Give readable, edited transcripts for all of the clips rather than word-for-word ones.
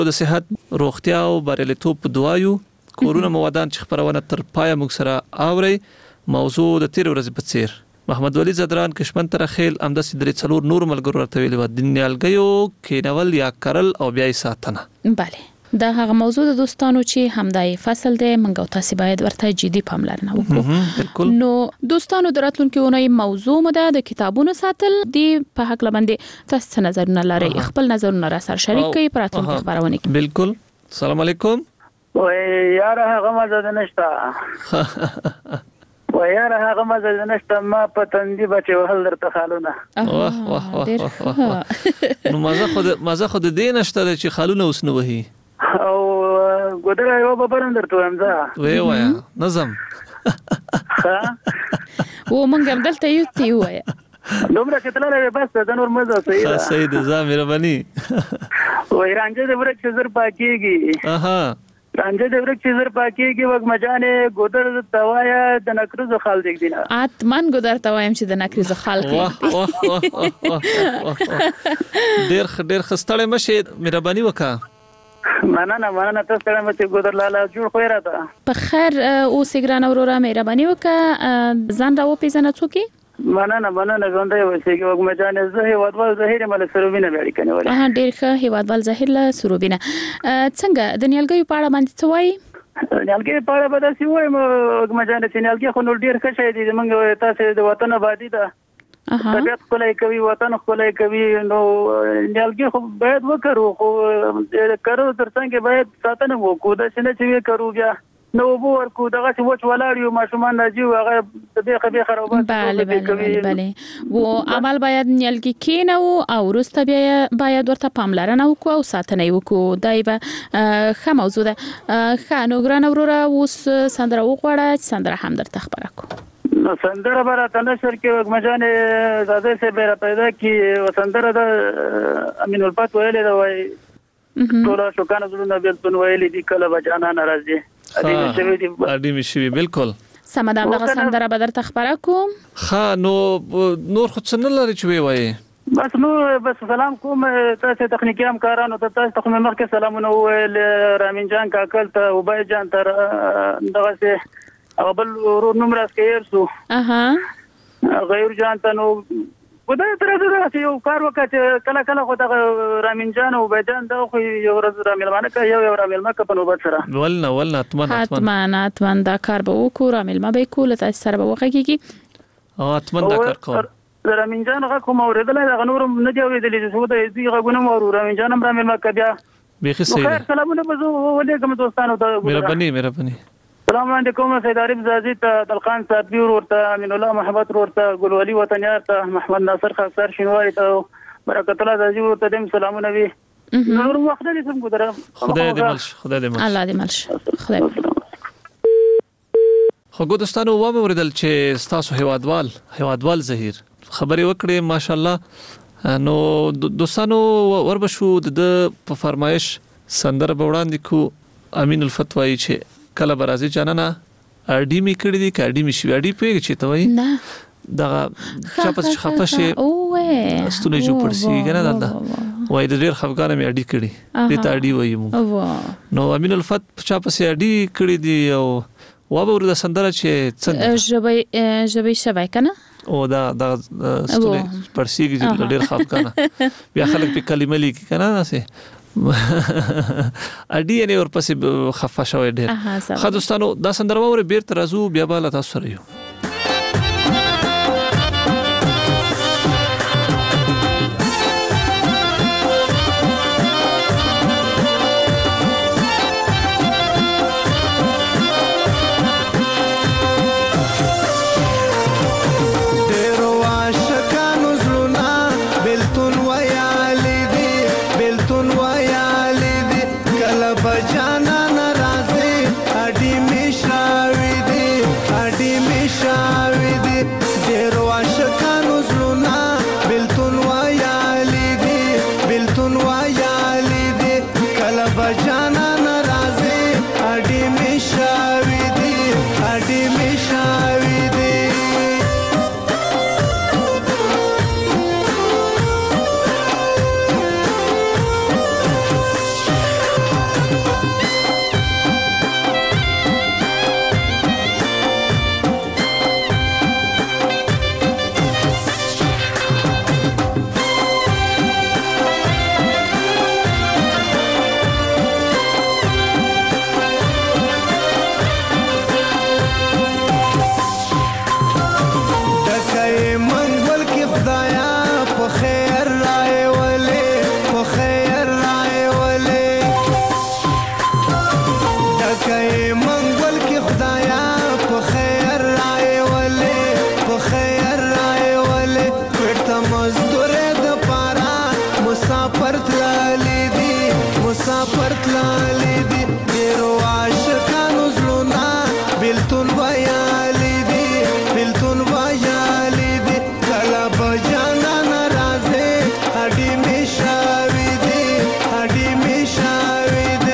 د صحت روغتیا او بریالیتوب په دعایو کورونه موادان چې خبرونه تر پای موږ سره اوري موضوع د تیر ورځې په څیر محمد ولی زدران کشمن تر خیل امدس درې څلور نور ملګرو ورته ویلي و د نیالګیو کینول یا کرل او بیا ساتنه. بله دا هغه موضوع د دوستانو چې همدای فصل دی منګو تاسو باید ورته جدي پاملرنه وکړو. نو دوستانو دراتلونکو اونۍ موضوع مده د کتابونو ساتل دی په حق لبندې تاسو نظرونه لري خپل نظرونه را سره شریک کړئ پراتونکو خبرونه کې. بالکل. السلام علیکم. وای یار هغه مزه نشته وایاره هغه مزه نشته ما په تندې بچي وهل درته خالونه. نو مزه خود دې نشته چې خالونه اوس نو وهي او ګودره یو ببرم درته وایم ځه وای وایا نظم و مونږ هم دلته یو تی وایا دومره کتلله بس د نور مزه صحیح ده صحیح ده زه مهرباني وای رانجه د ورک زر پاکيږي اها رانجه د ورک زر پاکيږي وګ مجانه ګودر توایا د نکرزو خال دیګ دینه اتمن ګودر توایم چې د نکرزو خال ډیر خستړې مشه مهرباني وکړه. مننه تاسو ته مته ګودر لاله جوړ خو راته په خیر او سګران اورورا مهرباني وکړه ځان راو پیژنه څوکي. مننه ژوندې وسیږي وګ مجانه زه هیوادوال زهیر مل سروبینه بیاړي کنه ولا ډیر ښه هیوادوال زهیر له سروبینه څنګه د نیالګیو په اړه باندې څه وایي؟ نیالګي په اړه به تاسو وایي وګ مجانه چې نیالګي خو نور ډیر ښه شي دي موږ تاسو د وطن آبادی ده طبیعت خلای کوي وطن خلای کوي نو نیالګي خو باید وکړو خو کارو ترڅنګ باید ساتنه وکړو د شنه چې وکړو بیا نو ورکو دغه چې وچ ولاړ یو ماشومان راځي هغه د دې خرابات بله و عمل باید نیالګي کینو او ورسته بیا باید ورته پاملرنه وکړو او ساتنه وکړو دای به ښه موضوع ده. ښه نو ګران وروره اوس سندره وغواړه سندره هم درته خبره کوم. نو سندره برا نشر کې مجانه زاده سے بیره پیدا کی سندره د امین الفت ویلې دا وای ټول شوکان زړه بیلتون ویلې دي کله بجانا ناراضي اډی مشوي بالکل سمدان دغه سندره به درته خبره کوم. ها نو نور خو څه نه لري چې وایي بس سلام کوم تاسو تخنیکی همکارانو ته تاسو ته مخکې سلامونه ویل رامین جان کاکل ته وبای جان تر دغه څه بل ورور نوم راځي سو غیر جان ته نو ودای تر دې یو کار وکړ کله خو دا رامین جان او بيجان دا خو یو ورځ رامین مانه کوي یو رامین مکه په نوبت سره ولنا اتمن دا کار به وکړو رامین ما به کول تاسو سره به وکړي او اتمن دا کار کوم رامین جان هغه کوم اوریدل دا نور نه دی اوریدل چې د دې غوونه مو رامین جان رامین مکه بیا به خیر سلامونه بزو ولیکم دوستانو ته مهرباني السلام علیکم سید عارف زازی ته دلخان صاحب ورته امین الله محمد ورته ګلولی وطنیار ته محمد ناصر خاصر شینواری ته برکت الله زازی ورته دیم سلامونه وی نور وخت دې سم ګذره خدای دې ملش الله دې ملش خدای. خو دوستانو و مې ورېدل چې تاسو هیوادوال زهیر خبرې وکړې ماشاءالله. نو دوستانو وربشو د په فرمایش سندره وړاندې کو امین الفتوی چې کله برازي جانانا اډی می کړی دی کډی می شوی اډی پیږي چې ته وای نه دا چاپس خفشه اوه ستونه جو پړسی کنه دا وای د ډیر خفګانه می اډی کړی دې ته اډی وای مو نو امین الفت چاپس اډی کړی دی او و به ور د سندره چې څنګه ژبې شوی کنه او دا ستونه پړسی کې ډیر خفګانه بیا خلک په کلمه لیکي کنه ناسه اډی نه ورپسې خفه شوی ډیر. خا دوستانو دا سندره وره بیرته راځو بیا به لا تاسو سره یو ورتلالې دي ډېرو عاشقانو زړونه بېلتون ویالې دي بېلتون ویالې دي کله به جانانه راځې هډې مې شاوې دي هډې مې شاوې دي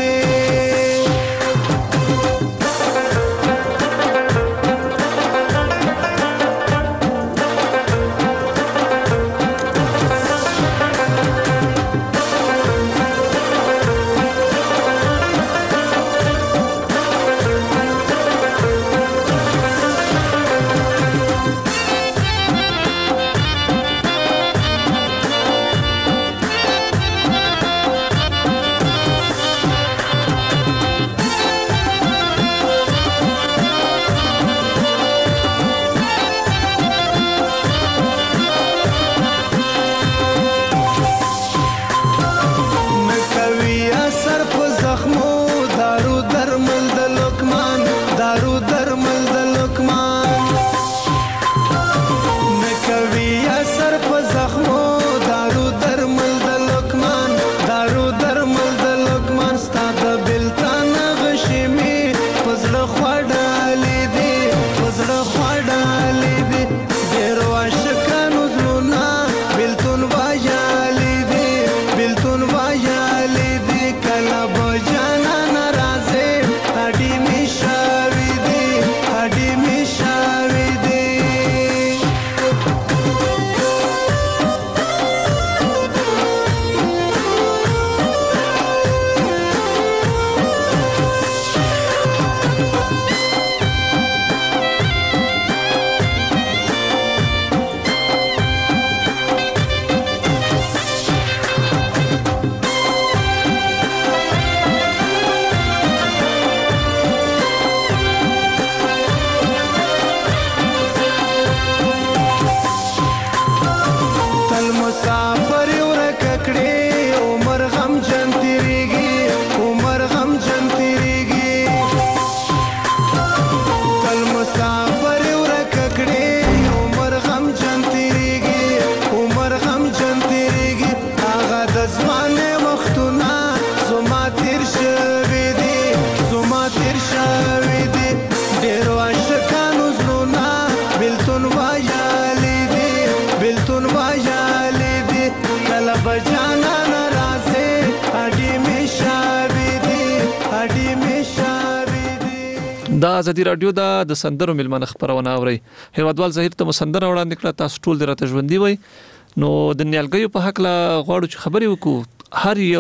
دا ازادي رادیو د سندرو ملمنه خبرونه اوري هیوادوال زهیر ته مسندره وړاندې کړه تاسو ټول درته ژوندۍ وي نو د نیالګیو په حق لا غواړو چې خبرې وکړو هر یو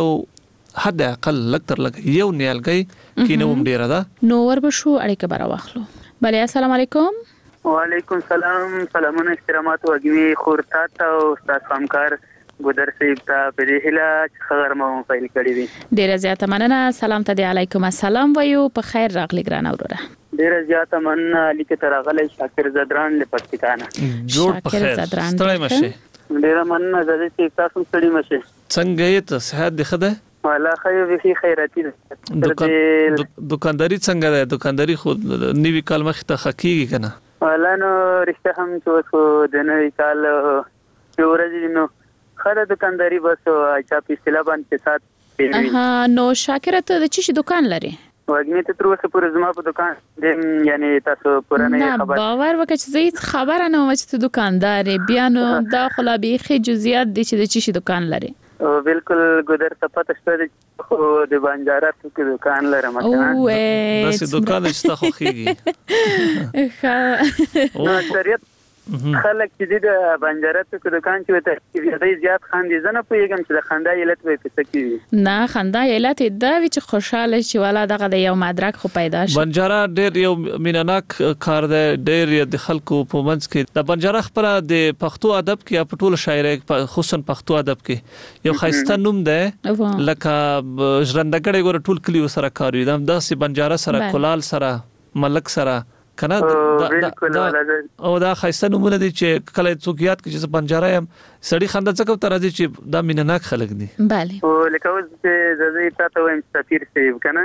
حد اقل لکتر لګ یو نیالګی کینوم ډیره ده نو وربشو اړیکه برا واخلو بله السلام علیکم وعلیکم سلام سلامونه احترامات وګوي خورتا او استاد همکار ګودر صاحب ته په دې هله خبر مو پیل کړی وي ډیره زیاته مننه سلام ته علیکم السلام وایو په خیر راغلی ګران اوره ډیره زیاته مننه لیکه ترغله شاکر زدران لپټکانه جوړ په خیر ستړی مشه ډیره مننه د دې تاسو ستړي مشه څنګه یې ته صحت دی خده والا خیر به خیراتی دکانداری څنګه ده دکانداری خو نیوی کال مخ ته حقيقي کنه والا نو رښتیا هم چې د نوی کال ورځې نو خره دکانداری بس اچا په اصطلاح باندې سات نو شاکر ته د چی دکان لري وګنی ته تر اوسه پورې زما په دکان د یعنی تاسو پرانه خبر باور وکړه چې زه خبره نه وم چې دکاندار بیا نو دا خلابي خې جزئیات دي چې د چی دکان لري بالکل ګودر ته پته شته خو د بانجارات کې دکان لرم مثلا بس دکان شته خو خيږي نو شریعت خلک چې د بانجارات کې دکان چې وته زیاتې زیات خاندي زنه پویګم چې د خندا علت وي پڅ کی نه خندا علت دا وی چې خوشاله شي والا دغه د یو مدرک خو پیدا شي بانجارا ډېر یو میناناک کار دی ډېر د خلکو په منځ کې د بانجارا خبره د پښتو ادب کې په ټولو شاعرۍ خصوصا پښتو ادب کې یو خاصه نوم ده لکه ژرندګړې ګور ټول کلی سره کار وي د سي بانجارا سره کولال سره ملک سره کنه او دا خاصه نمونه دي چې کله څوکيات کې چې بنجاره يم سړی خندا څخه تر راځي چې دا مینناک خلک دي bale او لکه اوس چې زړه تاسو وایم سفیر سیو کنه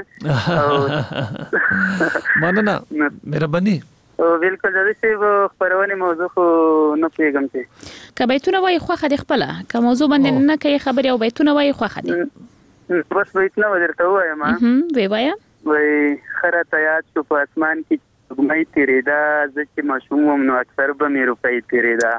مننه مهرباني او بالکل د دې خبرونه موضوع خو نه پیغام ته کبیتونه وای خو خدي خپل که موضوع باندې نه کوي خبري او بیتونه وای خو خدي بس بیتنا ودرته وایم وی وایا وای خره یاد شو په اسمان کې مې تیریدا ځکه ماشوم نو اکثر به مې روپۍ تیریدا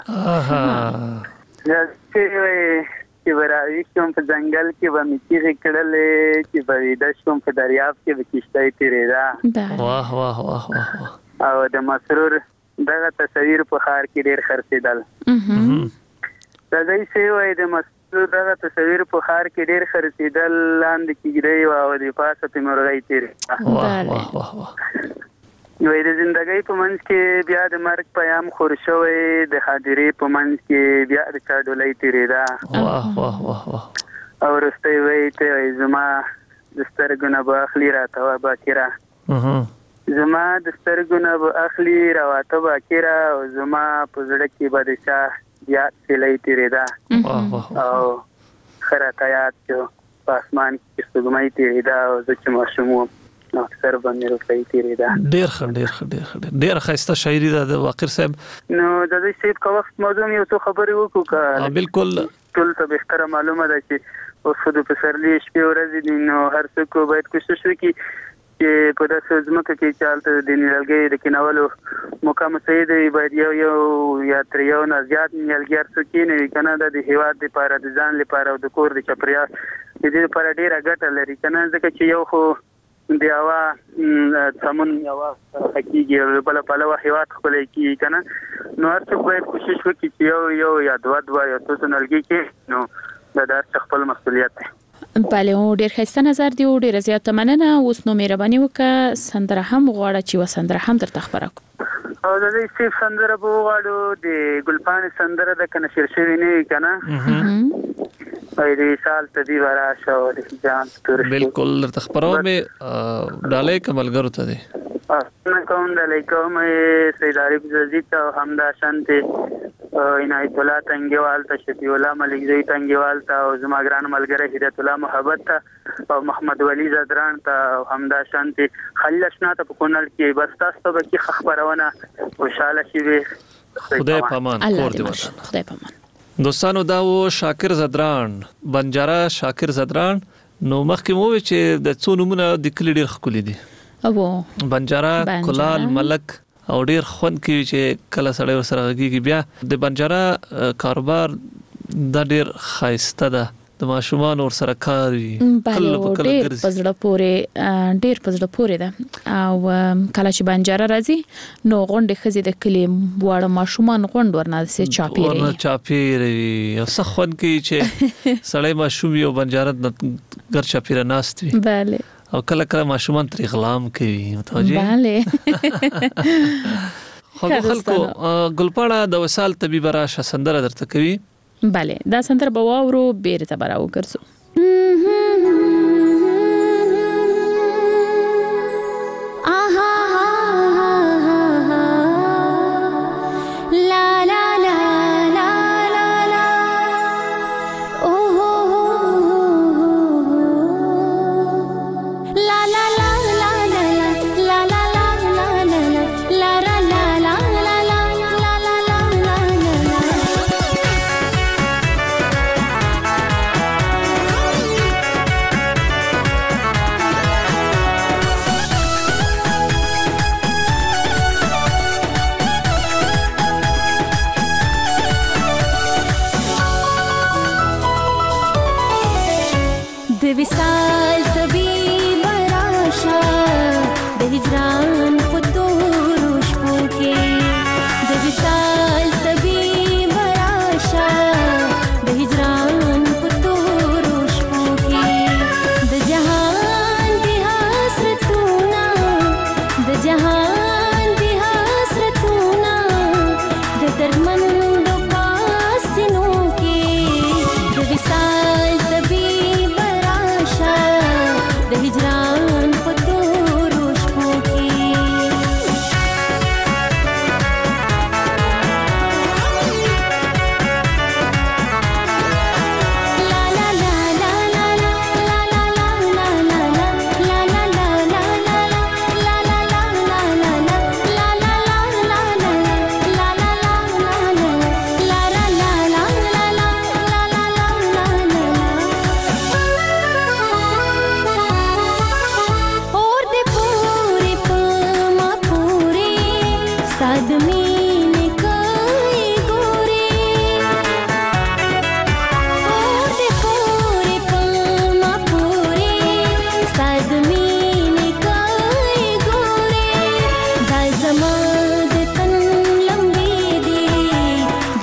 چې ورای کوم په ځنګل کې و مې تیرې کړلې چې بریدا شوم په دریاب کې به کیشته تیریدا واه واه واه واه او د مسرور دغه تصویر په خار کې ډیر خرڅیدل دا دای سی وای د مسرور دغه تصویر په خار کې ډیر خرڅیدل لاندې کېږي او د پاسه په مرغۍ تیریدا واه واه واه وای د ژوندۍ په منځ کې بیا د مرګ پیام خور شوی د حاضرې په منځ کې بیا د چاډولۍ تیریدا واه واه واه واه او رستې وای ته زما د سترګونه به اخلي راته وا باکرا زما د سترګونه به اخلي راته باکرا او زما په زړه کې به د شاه بیا تلې تیریدا او خراته یاد شو په اسمان کې سګمای تیریدا او چې ماشوم نو اکثر باندې روپۍ تیریدا ډیر ښایسته شاعري ده د واقر صاحب نو د دې صاحب کا وخت موضوع یو څه خبرې وکړه بالکل ټول ته به احترام معلومه ده چې اوس خو د پسرلی شپې ورځې دي نو هر څوک باید کوشش وکړي چې په داسې ځمکه کې چالت د نیالګي د کینولو مقام سید باید یو یا تر یو نه زیات نیالګي څوک نه کنه د هیواد لپاره د ځان لپاره او د کور د چپریاس د دې لپاره ډیره ګټه لري کنه ځکه چې یو خو دی هوا تمون یو حقيقي بل په لور هیواد خپل کی کنه نو هر څوک باید کوشش وکړي چې یو یا دوه یا څه نلګي کې نو دا خپل مسؤلیت دی بله ډیر ښایسته نظر دی او ډیر زیات مننه اوس نو مهرباني وکړه سندره هم غواړه چې وسندره هم درته خبره کو او د دې صرف سندره به غواړو د ګلپان سندره د کنه شیرشوی نه کنه دې سال ته دی ورا شو د جان تر بالکل درته خبرو مې ډالې کملګرو ته دی کوم د لیکوم سید عارف زید او حمدا شانته عنایت الله تنگیوال ته شفیع الله ملک زوی تنگیوال ته او زما ګران ملګری هدایت الله محبت ته او محمد ولی زدران ته حمدا شانته خلیل شنا ته په کونل کې بس تاسو به کی خبرونه خوشاله شي خدای پامان کور دی وطن خدای پامان دوستانو دا و شاکر زدران بنجاره شاکر زدران نو مخکې مو چې د څو نمونه د کلی ډیر خولي دي او بنجاره کلال ملک او ډیر خون کې چې کله سړی ورسره غږیږي بیا د بنجاره کاروبار د ډیر خایسته ده د ماشومان ور سره کاری ډیر پزړه پورې ده او کله چې بنجاره راځي نو غونډه خزي د کلی واړه ماشومان غونډ ورناسي چاپیری او سخون کې چې سړی ماشوم یو بنجاره ګر چاپیره ناست وي bale او کله کله ماشومان تر غلام کوي متوجه bale خلکو ګلپاڼه د وصال طبيب راشه سندره درته کوي bale دا سندره به واورو بیرته براو ګرځو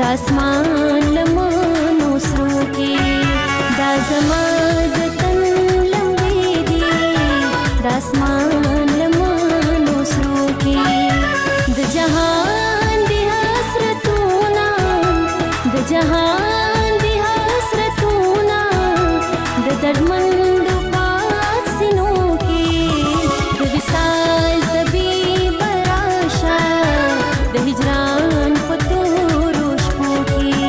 داسمان لمنو سرو کې دا زما د تن لمبې دي داسمان لمنو سرو کې د جهان دی حسرتونه د جهان دی حسرتونه د دردمندو پاسینو کې د وصال طبیب راشه د هجران په تورو شپو کې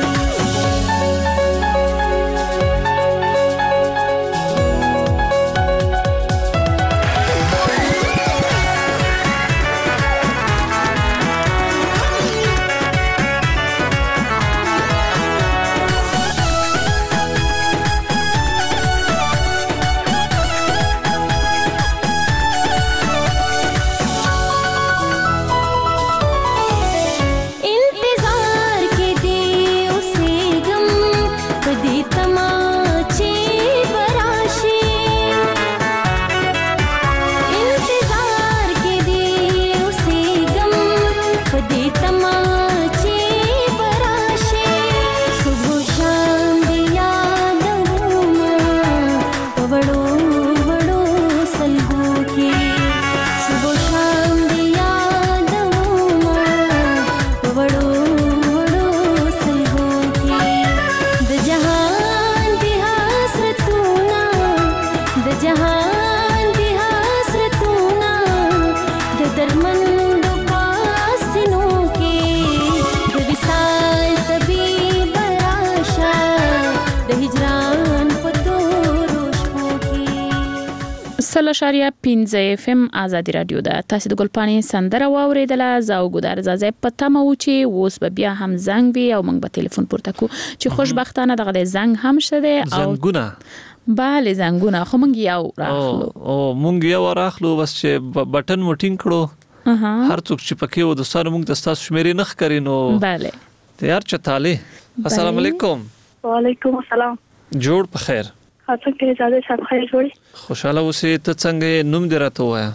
سلاشاریا 15 FM آزادی رادیو ده تاسو د ګلپانی سندره واوریدله زاو ګدار زازه پته مو چې اوس به بیا هم زنګ وي او موږ به ټلیفون پورته کو چې خوشبختانه دغه زنګ هم شته او زنګونه bale زنګونه خو موږ یو راخلو او موږ یو راخلو بس چې بټن مو ټینګ کړو هر څوک چې پکې و د سره موږ د تاسو شمیرې نخ کړینو bale تیار چتاله السلام علیکم وعلیکم السلام جوړ په خیر تاسو کې زاده صاحب خیر جوړی خوشاله اوسې ته څنګه نوم دې راته وایا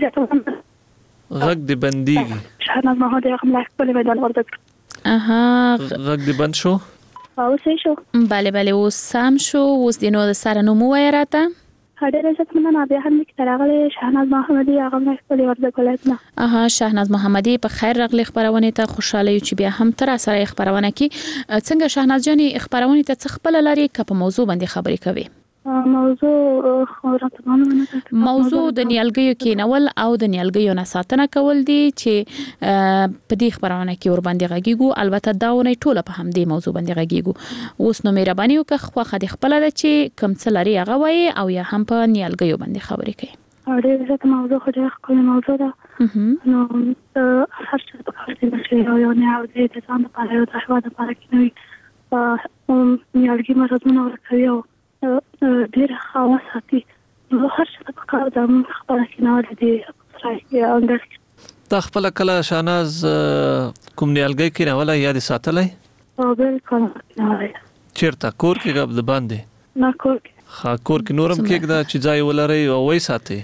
غږ دې بنديږي شهناز محمد هغه ملاک په میدان ورته غږ دې بند شو او څه شو bale اوس سم شو اوس دې نو سره نوم وایا راته هډه رزت مننه بیا هم کې ترغله شهناز محمدي هغه ملاک په ورته کولای شهناز محمدي په خیر راغلی خبرونه ته خوشاله یو چې بیا هم تر سره خبرونه کې څنګه شهناز جاني خبرونه ته څه خپل لري کپ موضوع باندې خبرې کوي موضوع د نیالګیو کېنول او د نیالګیو نه ساتنه کول دي چې په دې خبرونه کې ور باندې غږیږو البته داونه ټوله په هم دې موضوع باندې غږیږو اوس نو مهرباني وکړه خو خدای خپل د چې کم څه لري هغه وایي او یا هم په نیالګیو باندې خبرې کوي اړې زه موضوع خو ډېر خپل موضوع ده نو هر څه په کار دي چې یو نه او دې د ځان لپاره او د حوا لپاره کې نوي نیالګي مرزونه ورکوي او ډېر خاصه ساتي نو هر څه په کار د خپل کیناله دي راځي تا خپل کله شاناز کوم نیالګي کې نه ولا یاد ساتلای او بالکل نه چیرته کور کې غب د باندې نه کور کې نورم کې دا چې ځای ولري او وای ساتي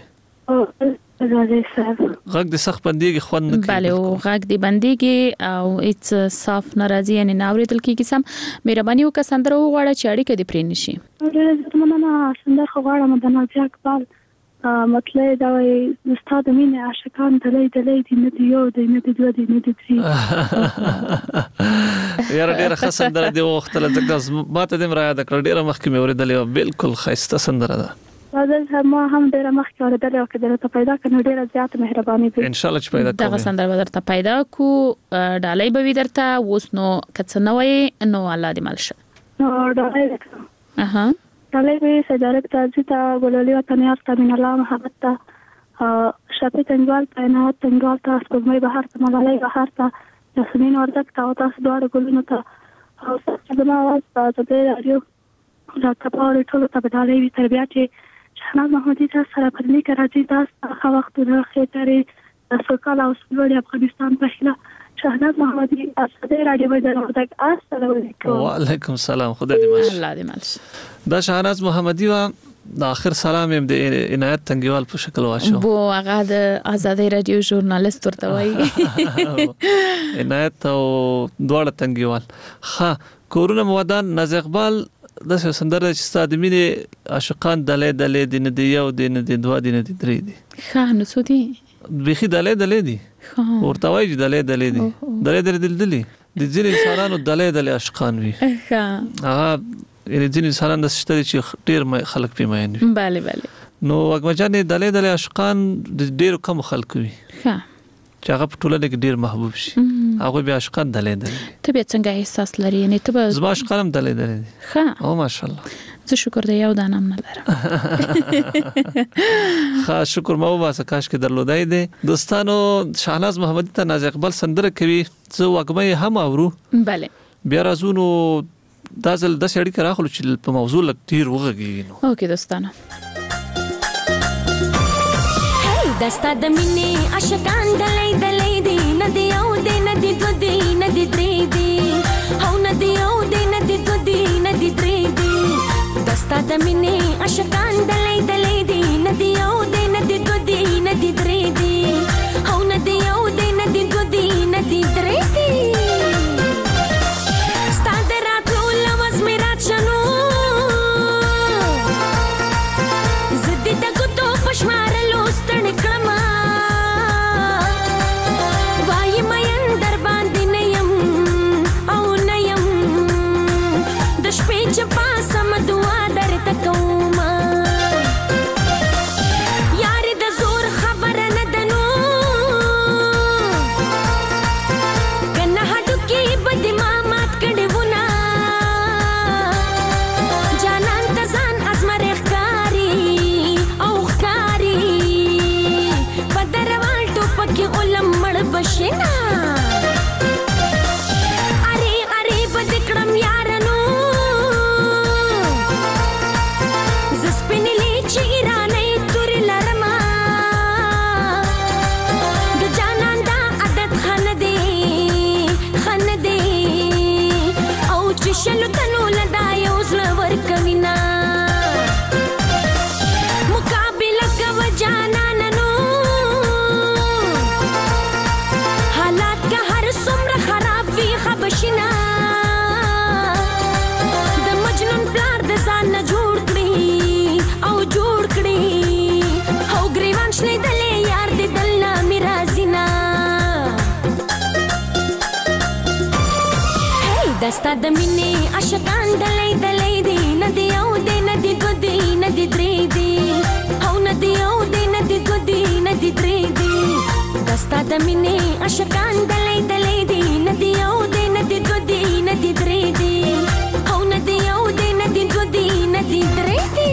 غږ د سخت بنديږي خوند نه کوي bale او غږ د بنديږي او هیڅ صاف ناراضي یعنی ناوریدل کیږي سم مهرباني وکړه سندره وغواړه چې اړیکه دې پرې نشي زمونه سندره غواړم د نازي اقبال مطلب دا وي استاد مين عاشقان دلې دې نه دی یو دې نه دی دوه دې نه دی درې یاره ډیره ښه سندره دی وختله ځکه ماته دې مراد کړ ډیره مخکې مې اوریدلې بالکل خسته سندره ده ما هم ډیره مخکې اوریدلې او کله ته پیدا کړې ډیره زیات مهرباني به ان شاء الله چې پیدا کوم دغه سندره درته پیدا کو ډالۍ به درته اوس نو کڅ نه وای نو الله دې مالشه نو ډالۍ ډالۍ به سجارت تاسو ته ګلولي وطن یاسته من الله محبت ته شپه تنګوال پاینات تنګوال تاسو په بهر ته ملالۍ بهر ته یاسمین ورته تاسو دواړه ګلونو ته او څه ما واس تاسو ته راځو دا تاسو ټول ته ډالۍ وی تربیه چې شهناز محمدي تاسو سره په دې کې راځي تاسو هغه وخت د خېټري سوکاله او سپلوړي افغانستان په خلا شهناز محمدي اساده راډیو باندې ورته السلام علیکم وعلیکم السلام خدای دې ماشه الله دې ماشه دا شهناز محمدي وا د اخر سلام هم د عنایت تنګیوال په شکل واچو بو هغه د آزادۍ رادیو ژورنالیست ورته وایي عنایت او دواړه تنګیوال. ها کورونه مودان ناز اقبال د سندره چې ستاد مینې عاشقان دلې دین دی یو دین دی دوا دین دی درې دی. ها نو څه دي بخي دلې دی ورته وایي دلې دی دلې دلې د ځینې انسانانو دلې عاشقان وي. هغه یعنی ځینې انسانان د شته چې ډیر خلک پیماین وي. bale نو وګمجانې دلې عاشقان د ډیر کم خلک وي چې هغه په ټولنه کې ډیر محبوب شي. هغه بیا عاشقان دلې ته بیا څنګه احساس لري یعنی ته زما عاشقان دلې ښه او ماشاءالله زه شکر دی یو دانم نه لرم. ښه شکر مو واسه کاش کې درلودای دي دوستانو. شاهناز محمدی ته ناز اقبال سندره کوي زه وګمې هم اورو. bale بیا راځو نو دا ځل د سړی کرا خلک چې په موضوع لک ډیر وغږی نو. اوکې دوستانو دستا د مینې عاشقان دلې دی ندی او د ندی دو دی ندی درې دی او ندی او د ندی دو دی ندی درې دی. دستا د مینې عاشقان دلې دی ندی او د ندی دو دی ندی درې دی او ندی او د ندی دو دی ندی درې دی. دستا د مینې عاشقان دلې دی ندی او د ندی دو دی ندی درې دی او ندی او د ندی دو دی ندی درې دی. دستا د مینې عاشقان دلې دی ندی او د ندی دو دی ندی درې دی او ندی او د ندی دو دی ندی درې دی.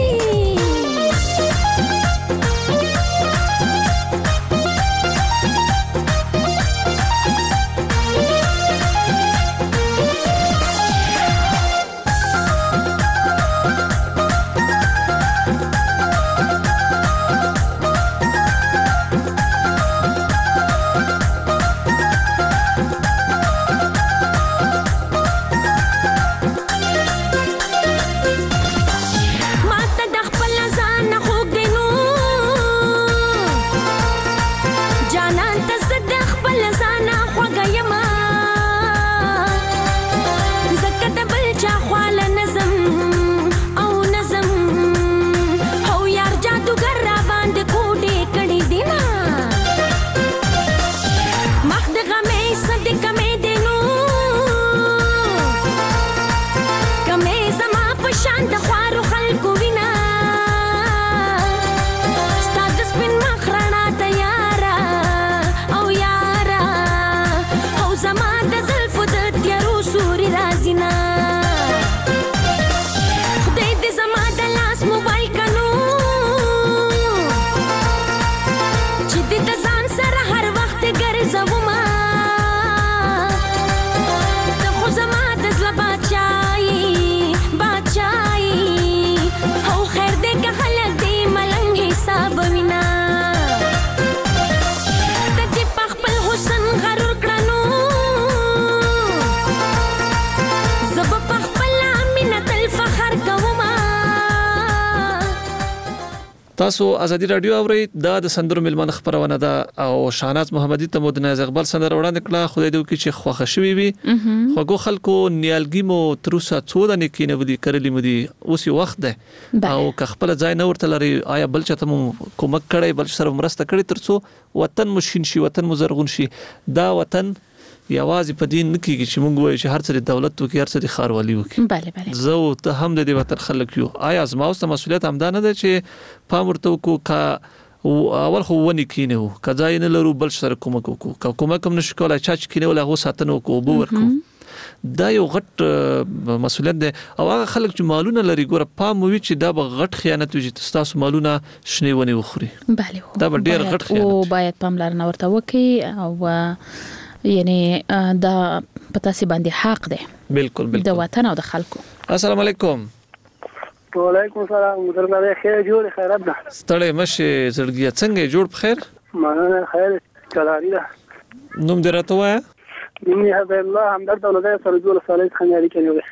تاسو ازادي رادیو اورئ د سندرو ملمن خبرونه ده او شاهناز محمدي ته مدناز اقبال سندر وړاندې کړه خدای دې وکړي چې خوښ شوي وي خوګو خلکو نیالګي مو تروسه څو د نکینه ودی کړلی مو دي اوس وخت ده او که خپل ځای نه ورته لري آیا بل چاته مو کومک کړی بل سره مرسته کړی ترڅو وطن مو شین شي وطن مو زرغون شي دا وطن یوازې په دین نه کیږي چې موږ وایو چې هر څه د دولت وکړي هر څه د ښاروالي وکړي بله زه ته هم د دې وطن خلک یو آیا زما اوس مسؤلیت هم دا نه ده چې پام ورته وکړو کا اول خو ونی کینه وو کځای نه لرو بل سره کومک وکړو کومک هم نشو کولای چې کینه ولا هو ساتنه وکړو بو ورکو دا یو غټ مسؤلیت ده او هغه خلک چې مالونه لري ګوره پام وي چې دا به غټ خیانت وي چې تاسو مالونه شنه ونی وخوري بله دا به ډیر غټ خیانت او باید پاملرنه ورته وکړي او یعنی دا پتا سي باندې حق ده بالکل د وطن او د خلکو. السلام علیکم. وعلیکم السلام درنه خیر جوړ خیرات ده ستړی مشه زړګیا څنګه جوړ بخیر مننه خیر کلاری ده نوم دې راته وایه نوم یې حبیب الله همدرد ولدای سره جوړ صالح خنیاری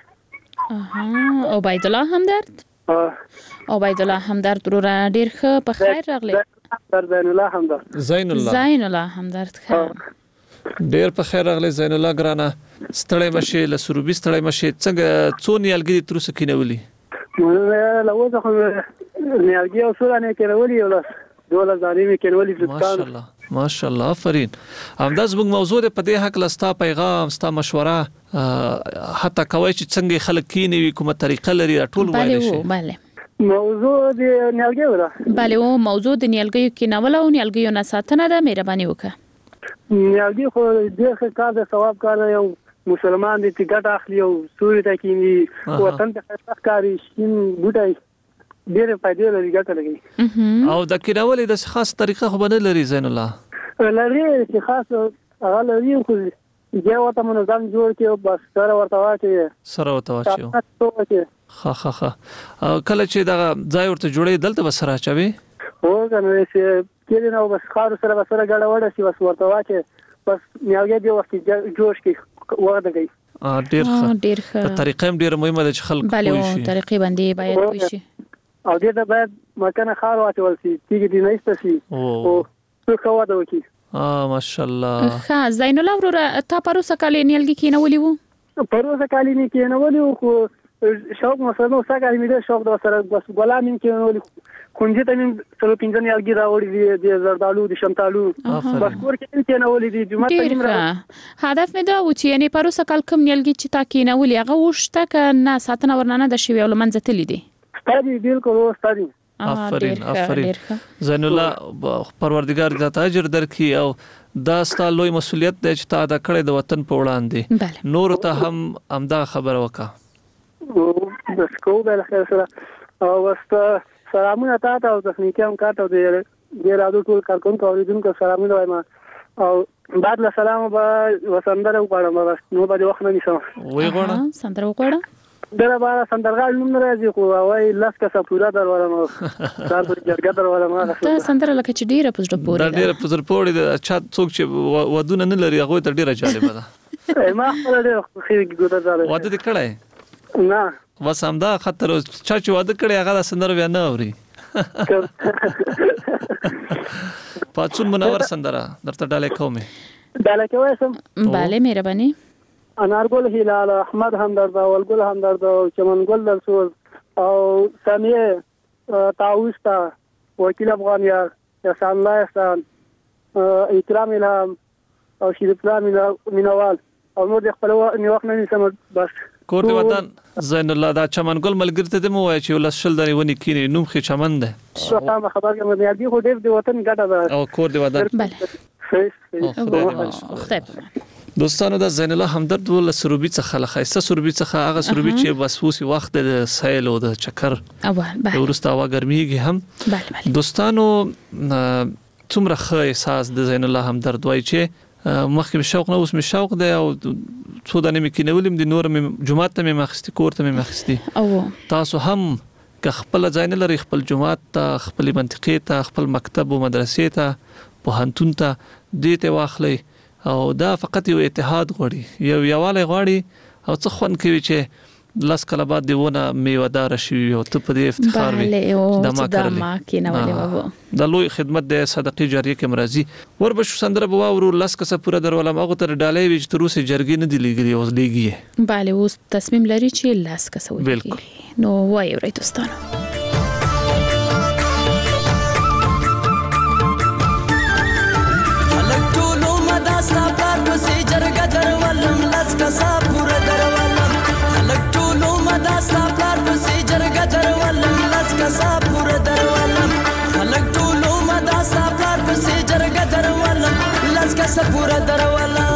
کوي او عبید الله همدرد عبید الله همدرد رو را ډیر ښه په خیر راغلی زین الله همدرد زین الله همدرد ډیر په خیر راغلی زین الله ګرانه ستړی مشه له سروبي ستړی مشه څنګه څو نیالګي تر څه کینولي نو لوځه خو نیالګي او سورانه کینولي ولا دوله ظالمي کینولي ځکه ماشاءالله آفرین همداز موږ موضوع د پدې حق لستا پیغام ستا مشوره حتی کوي چې څنګه خلک کینی وي کومه طریقه لري ټول وایي شي بله موضوع د نیالګي ولا بله او موضوع د نیالګي کینول او نیالګي نه ساتنه ده مهرباني وکړه نیالګي خو د کار د ثواب کار یو مسلمان دې چې ګټه اخلي او سوري ته کینی وطن ته ښکاری شین بوټي ډېر فائدې لري ګټه لري او د کینولې د خاص طریقه خو بنه لري زین الله لري چې خاص هغه لري خو یو ته منظم جوړ کې بس سره ورته واچي ها کله چې دا ځای ورته جوړې دلته بسره چوي او کنه چې کله نو بس خار سره غړ وړه شي بس ورته واچي بس نیالګي دی وخت جوش کې وغه دی ډیر ښه طریقې هم ډیر مهمه ده چې خلک بله طریقې باندې باید وي شي او دې ته باید مکان خار واچول شي چې دې نه استسي او څه خوا ده وکی ماشاءالله ښه زین الله وروره تا پروسه کال نیالګي کینولي وو پروسه کال نه کینولي خو شوق مثلا ساګه مې د شوق د سره بس ګلامین کینولي خونځ ته مې سره پینځه نیالګي راوړي دي زردالو د شمتالو بس کور کې کینولي دي جمعه ته هدف مې دا و چې یعنی پروسه کال کوم نیالګي چې تا کینولي هغه وشته ک نه ساتنه ورننه د شی ول منځ تللی دي ستادي بالکل ستادي آفرین زین الله پروردگار دې ته اجر درکړي او دا ستاسو لوی مسؤلیت دی چې تا دا کړې د وطن په وړاندې نور ته هم امدا خبر وکړه بس کو بل خیر سره او واست سلامونه تاسو او تخنیکی هم کاټو دې رادیو ټول کارکونکو اوریدونکو سلامونه وایم او بعد له سلام به وسندره وغواړم بس نو به وخت نه نشم وی غواړم سندره وغواړم دره بار سندرغال نوم راځي خو وای لاس کا سپورا درولم کار پر جرګه درولم ته سندره لکه چې ډیره پزړه پوري دا ډیره پزړه پوري د چا څوک چې ودونه نه لري هغه ته ډیره جالبه ده ما خپل ډیره خیر ګوتر زاله واده دې کړای نه وسامدا خطر چا چې واده کړی هغه د سندره بیا نه اوري پاتون منور سندره درته ډاله کومه ډاله کوي سم bale مهرباني انارګل هلال احمد همدرد او ولګل همدرد او چمنګل درسول او سامیه تاوستا وکیل افغانیا احسان الله احسان اکرام الهام او شریف الله مینوال او نور د خپل نیوخ نه نسم بس کور دی وطن زین الله دا چمنګل ملګری ته مو وای چې ولسل دني ونی کینی نوم خې چمن ده څه خبر کوم دی دی خو د وطن ګټه ده او کور دی وطن بله دوستانو دا زین الله همدرد ول سروبي څخه لخصه سروبي څخه هغه سروبي چې بس وسی وخت د سیل او د چکر اول ورسته هوا ګرميږي هم بله دوستانو څومره ښه احساس د زین الله همدرد وای چې مخکې شوق نه اوس می شوق دی او څو دانه می کینولم د نور می جمعه ته می مخستي کور ته می مخستي او تاسو هم که خپل ځای نه لري خپل جمعه ته خپل منطقې ته خپل مکتب او مدرسې ته په هنتون ته دې ته واخلي او دا فقط یو اتحاد غواړي یو یواله غواړي او څه خون کوي چې لاس کله بعد دیونه میوه دار شي او ته په دې افتخار وي د ما کې نه ولې د لوی خدمت د صدقې جاریه کې مرضی وربشو سندره بواورو لاس کسه پورا درولم هغه تر ډالۍ وی چې تروسه جرګې نه دی لګري اوس لګي bale اوس تصمیم لري چې لاس کسه وکړي نو وای ورای دوستانو سافر پسې جرګه درولم لاس کسا پورا درولم خلک ټولو مدا سافر پسې جرګه درولم لاس کسا پورا درولم خلک ټولو مدا سافر پسې جرګه درولم لاس کسا پورا درولم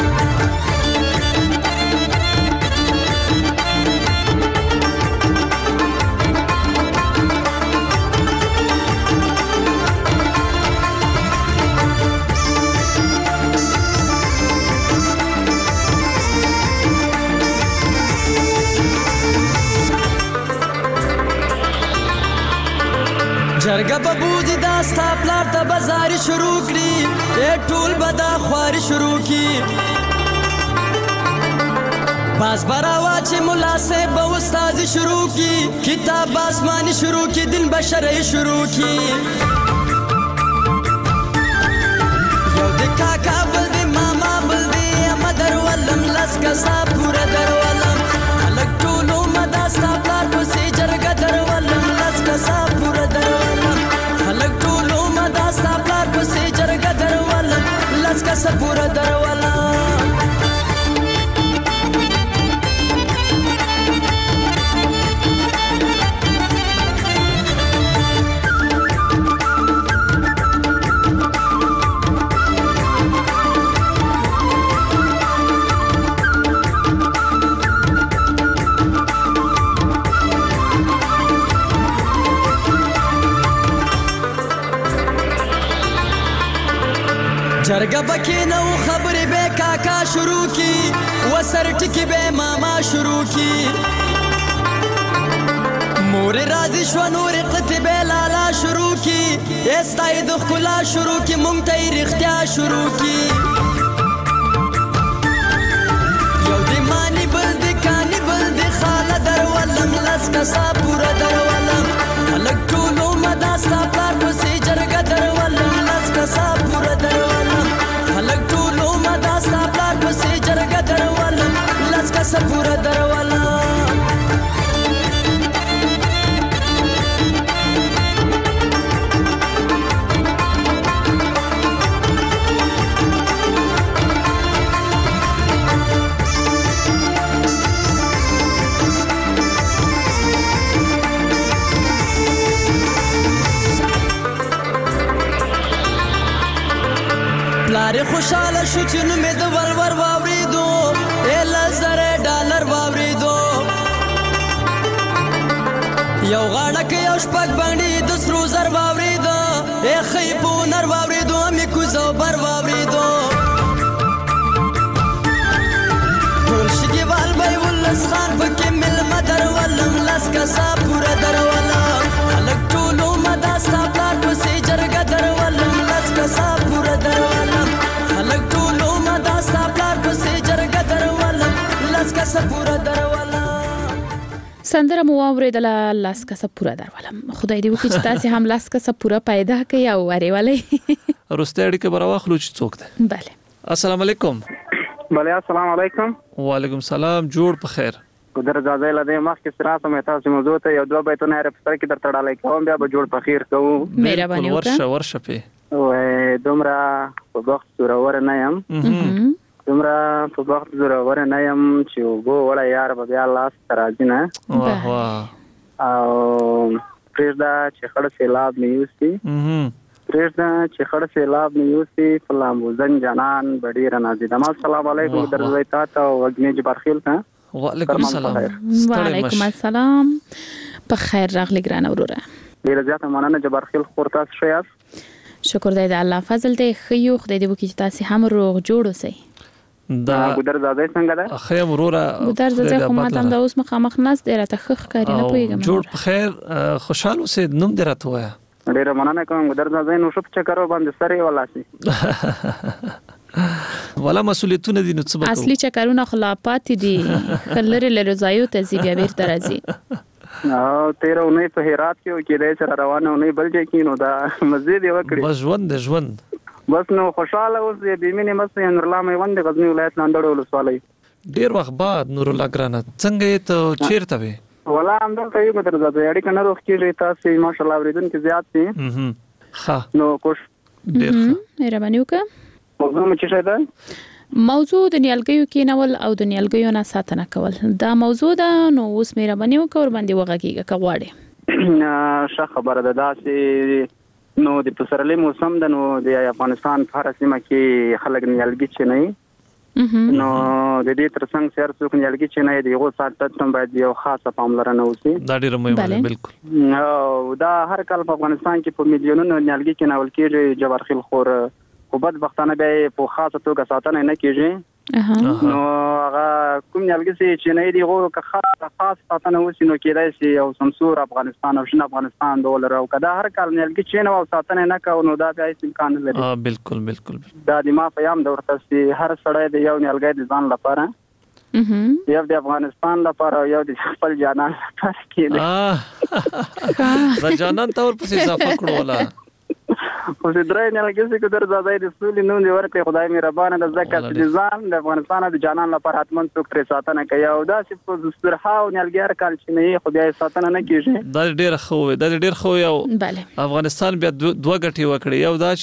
جرګه په بوزي دا ستا پلار ته بازار شروع کړي ټول بدا خواري شروع کی باز براوا چې مولا سے به استاد شروع کی کتاب آسمانی شروع کی دین بشری شروع کی یو د کاکا بل د ماما بل د مدر ولم لاس کسا پورا درولم خلک ټولو مدا ستا پلار پسې جرګه درولم لاس کسا پورا درولم خلک ټولو مدا ستا پلار پسې جرګه درولم لاس کسا پورا درولم جرګه پکې نو خبرې به کاکا شروع کی وسر ټکی به ماما شروع کی مور راضی شو نور قطبه لالا شروع کی استای د خلا شروع کی مونږ ته رښتیا شروع کی یو دی مانی بل دی کانی بل دی خاله درولم لاس کسا پورا درولم خلک ټولو مدا ستا پلار پسې جرګه درولم لاس کسا پورا درولم خلک ټولو مدا ستا پلار پسې جرګه درولم لاس کسا پورا درولم پلار خوشاله شو چې نو مې د ولور واوریدو $1,000 واوریدو یو غاړه کې یو شپږ باندې د سرو زر واوریدو خې په نر واوریدو مې کوزو بر واوریدو ټول شګیوال به ولس خان پکې مل مدر ولم لاس کسا پورا درولم خلک ټولو مدا ستا پلار پسې جرګه درولم لاس کسا پورا درولم خلک ټولو مدا ستا پلار پسې جرګه درولم لاس کسا پورا درولم سندره مو اوریدله لاس کسا پورا درولم خدای دې وکړي چې تاسو هم لاس کسا پورا پیدا کړئ او وری ولې روسته اړیکه براواخلو چې څوک ده bale السلام علیکم بله السلام علیکم وعلیکم سلام جوړ په خیر قدر زاده لده مخکې سره مې تاسو موضوع ته یو دوه بیتونه یې په سر کې درته ډالۍ کوم بیا به جوړ په خیر کوو مهرباني وکړه ورشه په دومره په وخت زورور نه یم دومره په وخت زورور نه یم چې وګو وړه یار به بیا لاس راځي نه واه واه او پرېږده چې خړ سیلاب مې یوسي پرېږده چې خړ سیلاب مې یوسي فلاموزن جانان بډېره نازیدم السلام علیکم درځوي تاسو او اګنی جبرخیل ته وعلیکم السلام وعلیکم السلام په خیر راغلی ګران وروره ډیره زیاته مننه جبرخیل خور تاسو ښه یاست شکر دی د الله فضل دی خيو خدای دې وکړي چې تاسو هم روغ جوړ اوسئ دا ګدر زاده څنګه ده خیم وروره ګدر زاده خو ما تم د اوس مخامخ ناس دی راته خخ کاری نه پويګم جوړ په خیر خوشاله اوسئ نوم دې راته وایا ډیره مننه کوم ګدر زاده نو شپ چکرو باندې سره ولا سي ولا مسؤلیتونه دي نو څه وکړو اصلي چکرونه خلافات دي خلره لرزایو ته زی بیا بیرته راځي تیره اونۍ په هرات کې کېدای سره روانه اونۍ بل ځای کې نو دا مزید وکړي بس ژوند بس نو خوشاله اوس دې بیمینه مس نور الله میوند غزنی ولایت لاندړ ولسوالۍ ډیر وخت بعد نور الله ګرانه څنګه ته چیرته وې ولا هم دا کوي متر زده اړیکه نه روخ کېږي تاسو ماشاءالله اوریدونکو زیات دي ښه نو کوش ډیر ښه مهرباني وکړه موضوع مې څه ده موضوع د نیالګیو کېنول او د نیالګیو نه ساتنه کول دا موضوع ده نو اوس مهرباني وکړه ور باندې وغږیږه کغواړي ښه خبره ده داسې نو د پسرلي موسم د نو د افغانستان په هر سیمه کې خلک نیالګي چې نه نو د دې ترڅنګ سیر څوک نیالګي چې نه دی یو ساتت هم باید یو خاصه پاملرنه وشي دا ډیره مهمه ده بالکل او دا هر کال په افغانستان کې په میلیونونو نیالګي کې ناول کېږي جبرخیل خور خو بدبختانه به په خاصه توګه ساتنه نه کیږي نو هغه کوم نیالګي چې نه دی غو که خاص ساتنه وشي نو کېدای شي او سمسور افغانستان او شین افغانستان ډول راو کدا هر کال نیالګي چې نه او ساتنه نه کوو نو دا به هیڅ امکان نه لري بالکل دا د ما په یم د ورته سي هر سړی د یو نیالګي د ځان لپاره یو د افغانستان لپاره یو د خپل جانان لپاره کې دا جانان تور پسې اضافه کړو ولا خو دې درې نیالګي چې در ځای د سولې نوم دی ورته خدای مهربانه د زکات د ځان د افغانستان د جانان لپاره حتمن څوک تر ساتنه کوي او دا چې په دسترها او نیالګي هر کال چې نه خو بیا ساتنه نه کیږي دا ډیر خو یو افغانستان بیا دوه غټي وکړي یو دا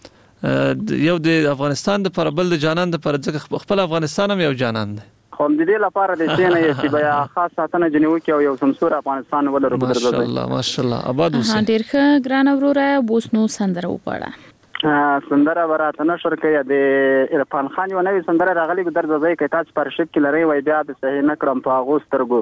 چې یو د افغانستان د پر بل د جانان د پر ځکه خپل افغانستان هم یو جانان دی خو دې لپاره د څه نه چې بیا خاص ساتنه جنوي کې او یو سمسور افغانستان ولر ماشاءالله ماشاءالله آباد اوسه ډیر ښه ګران وروره بوسنو سندره وپاړه سندره برات نشر کې د عرفان خان یو نوې سندره راغلي ګدر ځای کې تاسو پر شک کې لري وای بیا د صحیح نکړم په اگست ترګو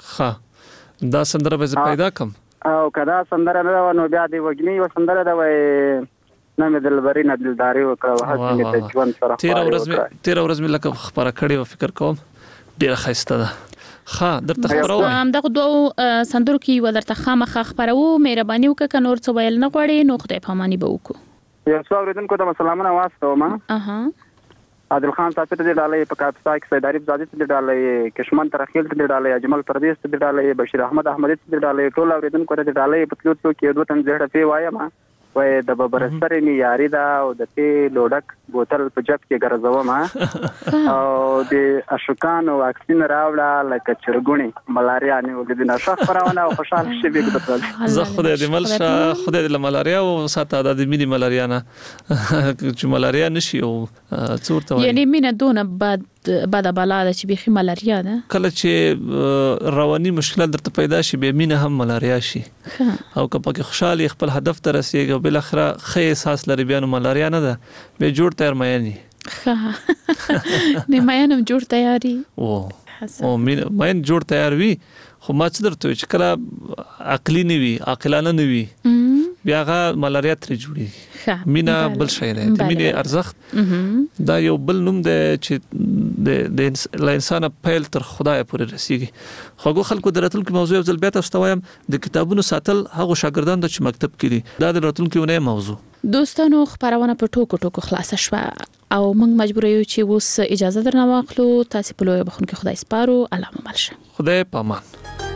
ښه دا سندره به پیدا کم او کدا سندره نو بیا دی وګنی و سندره دا وای نه مې دلبري نه دلداري وکړه هڅه مې ته ژوند سره 13 ورځې لکه خبره کړې و فکر کوم ډیره خسته ده ښه درته خبرو دغه دوه سندرو کې ولرته خامخ خبرو مهرباني وکړه نور څه ویل نه غواړي نو خدای پاماني به وکړو یو څو اوریدونکو ته سلامونه واسطه ما عادل خان صاحب ته ډالې په کاپسا کې سید عارف زادي ته ډالې کشمن ترخیل ته ډالې اجمل پردیس ته ډالې بشیر احمد احمدی ته ډالې ټول اوریدونکو ته ډالې په تلو کې دوه تن زړه پی وایم وای د ببرسترې می یاري دا او د تی لوډک بوتل په جب کې ګرځوم او د اشکان او واکسین راوړه لکه چرګونی ملاریا نه ولې د نشه خبرونه او خوشاله شي به ګټل زه خدای دې ملشه خدای دې ملاریا او ساته د مینی ملاریا نه چې ملاریا نشي او څورته یعنی مینه دونه بعد بالا د چې بيخي ملاریا ده کله چې رواني مشکلات درته پیدا شي به مینه هم ملاریا شي او که پکې خوشاله خپل هدف ته رسیږي بل اخره خې احساس لري بیا نو ملاریا نه ده به جوړ تیار مېنی نه مېنم جوړ تیاری او مېن جوړ تیار وي خو ما څه درته چې کله عقلی نه وي عاقلانه نه وي بیا غا ملاریا تر جوړي مینا بل شي نه د مینې ارزښت دا یو بل نوم دی چې د انسان پیل تر خدای پورې رسیږي خو خلکو درتل کې موضوع ځل بیا تاسو وایم د کتابونو ساتل هغه شاګردان د چې مکتب کې دي دا د راتلونکو نه موضوع دوستانو خبرونه په ټوکو خلاص شوه او موږ مجبور یو چې اوس اجازه درنه واخلو تاسو په لوی بخون کې خدای سپارو الله مو ملشه خدای پامان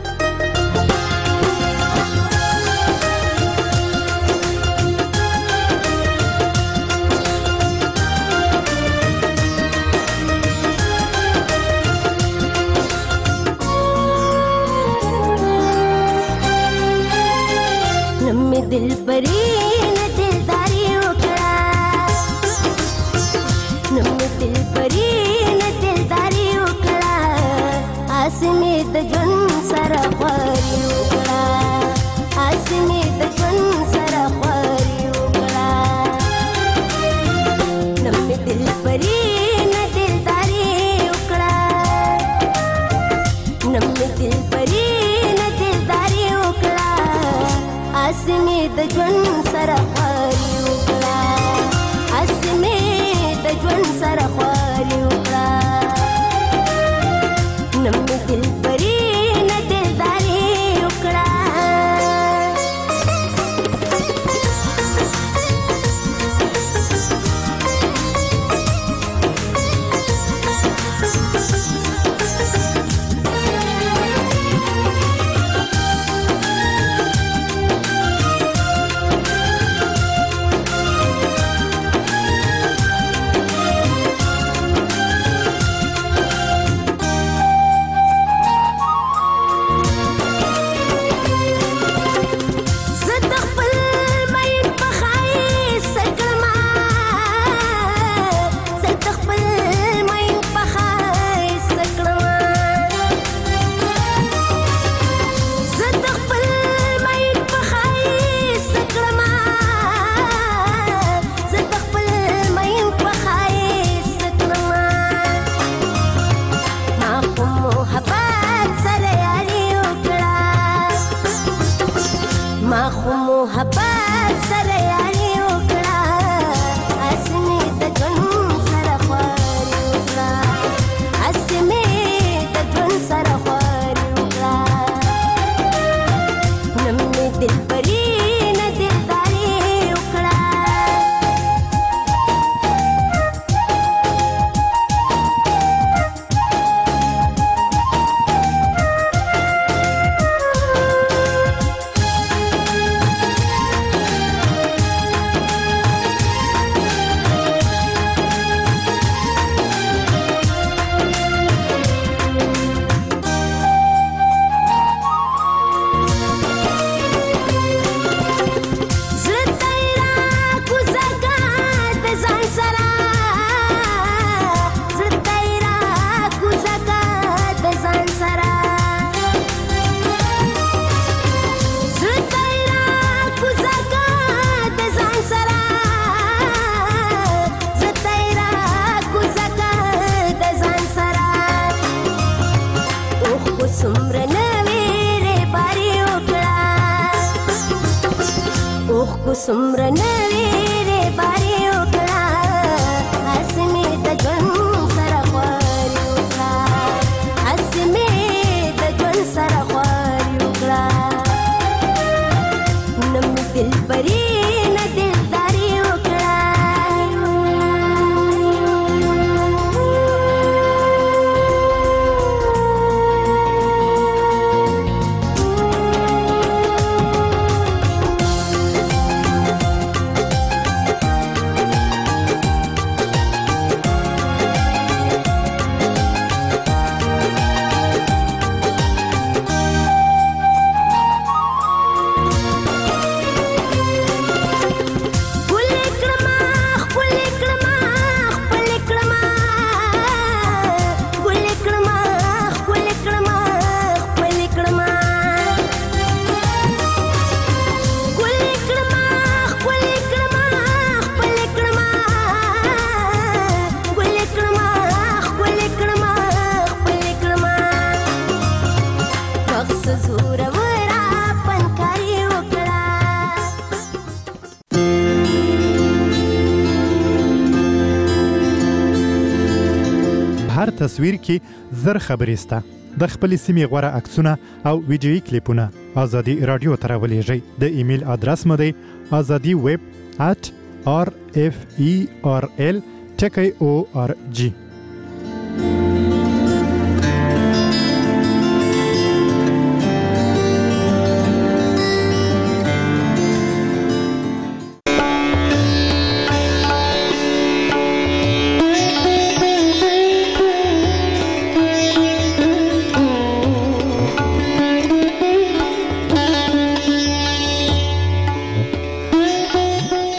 दिल परी न दिलदारी उकड़ा नम दिल परी न दिलदारी उकड़ा आसने त जुन سمره نویرې بارې وکړه هسې مې د ژوند سره خواري وکړه هسې مې د ژوند سره خواري وکړه نه مې دلبري نه دلداري وکړه هر تصویر کې زر خبرې سته د خپل سیمې غوړه عکسونه او ویډیويي کلیپونه ازادي رادیو ته راولېږئ د ایمیل ادرس مو دی azadiweb@rferl.org